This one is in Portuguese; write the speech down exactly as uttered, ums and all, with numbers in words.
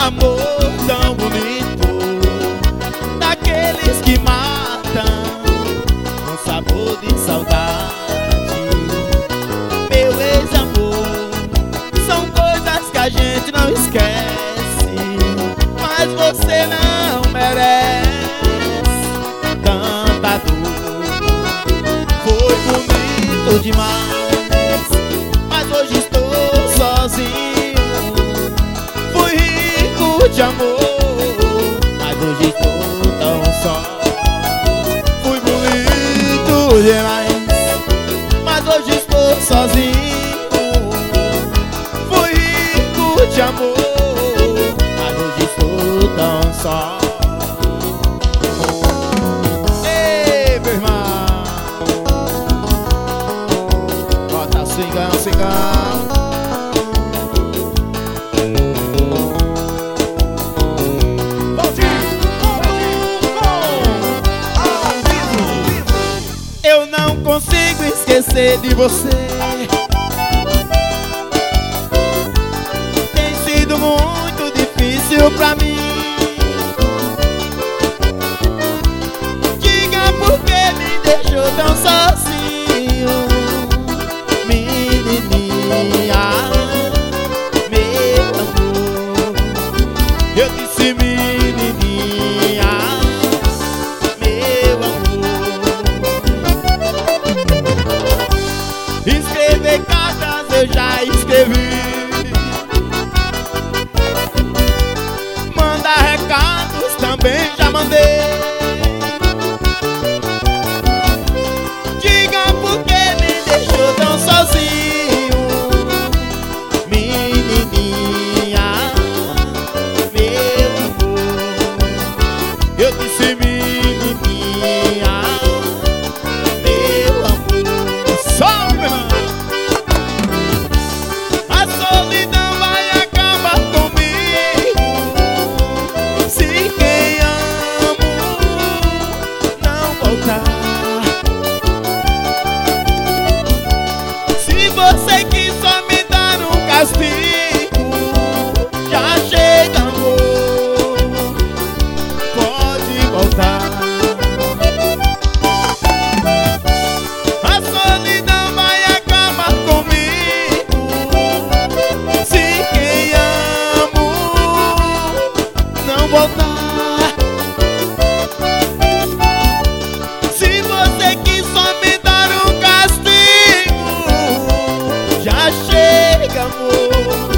amor tão bonito, daqueles que matam com sabor de saudade. Meu ex-amor, são coisas que a gente não esquece, mas você não merece tanta dor. Foi bonito demais, mas hoje estou sozinho. Fui rico de amor, mas hoje estou tão só. Fui bonito demais, mas hoje estou sozinho. Fui rico de amor, mas hoje estou tão só. Ei, meu irmão, bota swingão, swingão. Eu não consigo esquecer de você. Tem sido muito difícil pra mim. Diga por que me deixou tão sozinho, menininha, meu amor. Eu disse menininha, meu amor. Escrever cartas eu já escrevi, mandar recados também já mandei. Diga por que me deixou tão sozinho, menininha, meu amor. Eu disse menininha, meu amor. Só meu irmão. A solidão vai acabar comigo se quem amo não voltar. Se você quis só me dar um castigo, já chega, amor, pode voltar. A solidão vai acabar comigo se quem amo não voltar. Se você quis só me dar um castigo, já chega, amor,